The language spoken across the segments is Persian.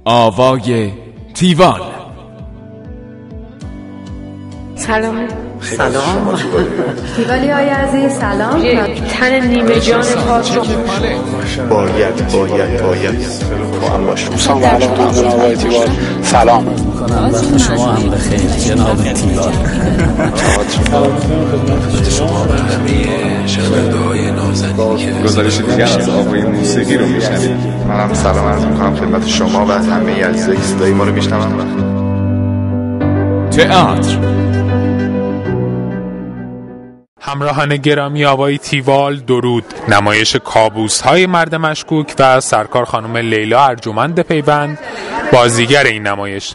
آوای تیوال. سلام. تیوالی های عزیز سلام. تن نیمه جان پاک رو باید با هم باشیم. سلام علیکم جناب آقای تیوال. سلام میکنم وقت شما هم بخیر جناب تیوال. خدمت شما و همه شنونده‌های نازنین که گزارش دیگر از آوای موسیقی رو میشنوید. منم سلام عرض میکنم خدمت شما و همه عزیزایی که صدای ما رو میشنون. تئاتر. همراهان گرامی آوای تیوال، درود. نمایش کابوس‌های مرد مشکوک و سرکار خانم لیلا ارجمند پیوند بازیگر این نمایش.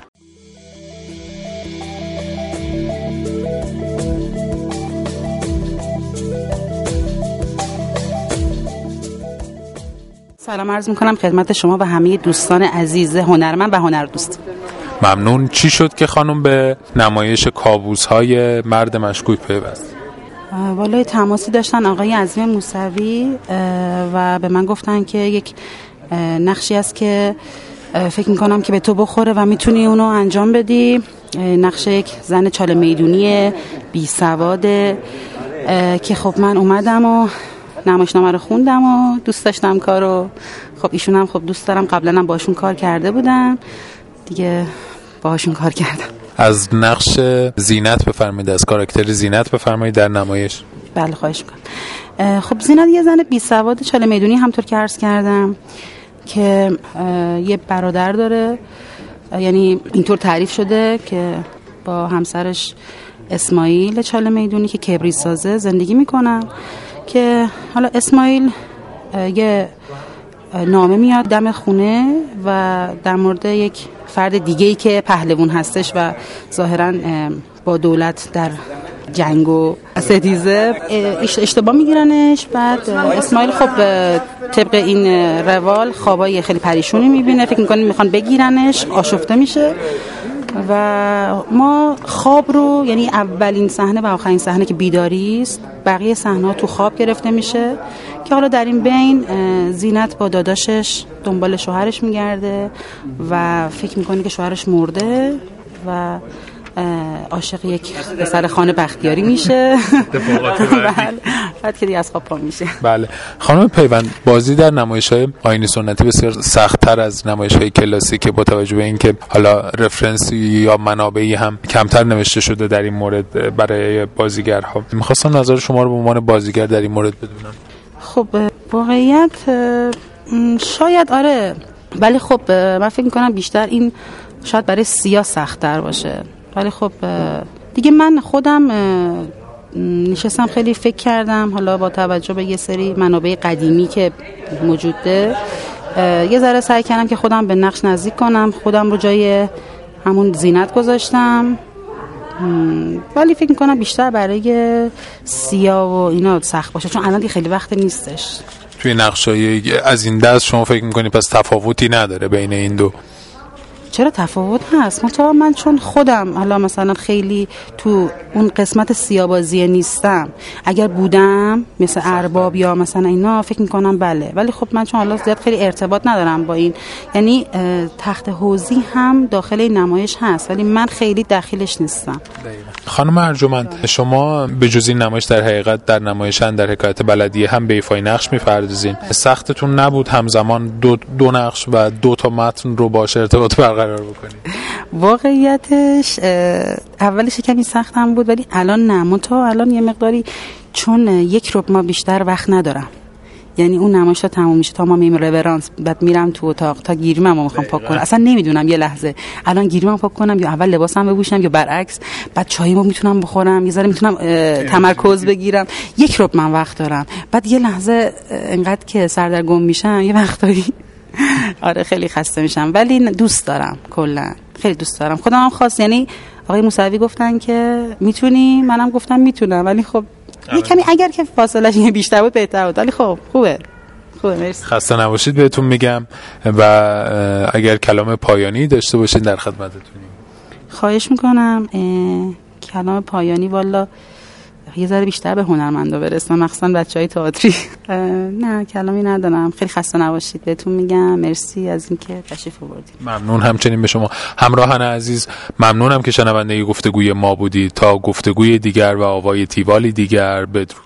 سلام عرض میکنم خدمت شما و همه دوستان عزیز هنرمند و هنردوست. ممنون. چی شد که خانم به نمایش کابوس‌های مرد مشکوک پیوست؟ والای تماسی داشتن آقای عظیم موسوی و به من گفتن که یک نقشی است که فکر میکنم که به تو بخوره و میتونی اونو انجام بدی. نقش یک زن چاله میدونی بی سواده که خب من اومدم و نمایشنامه رو خوندم و دوست داشتم کارو. خب ایشون هم خب دوست دارم، قبلا هم باشون کار کرده بودم دیگه، باهاشون کار کردم. از نقش زینت بفرمایید، از کاراکتر زینت بفرمایید در نمایش. بله خواهش میکنم. خب زینت یه زن بی سواد چاله میدونی همطور که عرض کردم که یه برادر داره، یعنی اینطور تعریف شده که با همسرش اسماعیل چاله میدونی که کبریت سازه زندگی میکنن، که حالا اسماعیل یه نامه میاد دم خونه و در مورد یک فرد دیگه‌ای که پهلوان هستش و ظاهراً با دولت در جنگ و ستیزه اشتباه میگیرنش. بعد اسماعیل خب طبق این روال خوابای خیلی پریشونی میبینه، فکر میکنه میخوان بگیرنش، آشفته میشه و ما خواب رو، یعنی اولین صحنه و آخرین صحنه که بیداری است، بقیه صحنه‌ها تو خواب گرفته میشه که حالا در این بین زینت با داداشش دنبال شوهرش میگرده و فکر میکنه که شوهرش مرده و عاشق یک پسر خانه بختیاری میشه. بعد که دیگه از خواب پا میشه. بله خانم پیوند، بازی در نمایش‌های آیین سنتی بسیار سخت‌تر از نمایش‌های کلاسیکه با توجه به اینکه حالا رفرنسی یا منابعی هم کمتر نوشته شده در این مورد برای بازیگرها. می‌خواستم نظر شما رو به عنوان بازیگر در این مورد بدونم. خب واقعیت شاید آره، ولی خب من فکر می‌کنم بیشتر این شاید برای سیاه سخت‌تر باشه. ولی خب دیگه من خودم نشستم خیلی فکر کردم، حالا با توجه به یه سری منابع قدیمی که موجوده یه ذره سعی کردم که خودم به نقش نزدیک کنم، خودم رو جای همون زینت گذاشتم، ولی فکر میکنم بیشتر برای سیاه و اینا سخت باشه چون الان دیگه خیلی وقت نیستش. توی نقشای از این دست شما فکر میکنی پس تفاوتی نداره بین این دو؟ چرا تفاوت هست؟ من چون خودم حالا مثلا خیلی تو اون قسمت سیاه‌بازی نیستم، اگر بودم مثل ارباب یا مثلا اینا فکر میکنم بله، ولی خب من چون حالا زیاد خیلی ارتباط ندارم با این، یعنی تخت حوزی هم داخل این نمایش هست ولی من خیلی داخلش نیستم. خانم ارجمند، شما به جز این نمایش در حقیقت در نمایشن در حکایت بلدیه هم به ایفای نقش می‌پردازین. سختتون نبود همزمان دو نقش و دو تا متن رو باشه ارتباط برقرار بکنید؟ واقعیتش اولش کمی سختم بود ولی الان نه، الان یه مقداری چون یک ربع ما بیشتر وقت ندارم، یعنی اون نمایش تا تموم میشه تا ما میریم رورانس، بعد میرم تو اتاق تا گیریمو میخوام پاک کنم، اصلا نمیدونم یه لحظه الان گیریمو پاک کنم یا اول لباسم بپوشم یا برعکس، بعد چایمو میتونم بخورم، یه ذره میتونم تمرکز بگیرم، یک ربع من وقت دارم، بعد یه لحظه انقدر که سردرگم میشم یه وقتایی آره خیلی خسته میشم، ولی دوست دارم، کلا خیلی دوست دارم، خودم هم خواست، یعنی آقای موسوی گفتن که میتونی، منم گفتم میتونم، ولی خب یه کمی اگر که فاصله‌اش بیشتر بود بهتر بود، ولی خب خوبه مرسی. خسته نباشید بهتون میگم و اگر کلام پایانی داشته باشین در خدمتتونیم. خواهش میکنم. کلام پایانی والا یه ذره بیشتر به هنرمندا برسم، مخصوصا بچهای تئاتری. نه کلامی ندارم. خیلی خسته نباشید بهتون میگم. مرسی از اینکه تشریف آوردید. ممنون همچنین به شما همراهان عزیز. ممنونم که شنونده گفتگوی ما بودید. تا گفتگوی دیگر و آوای تیوالی دیگر، بدرود.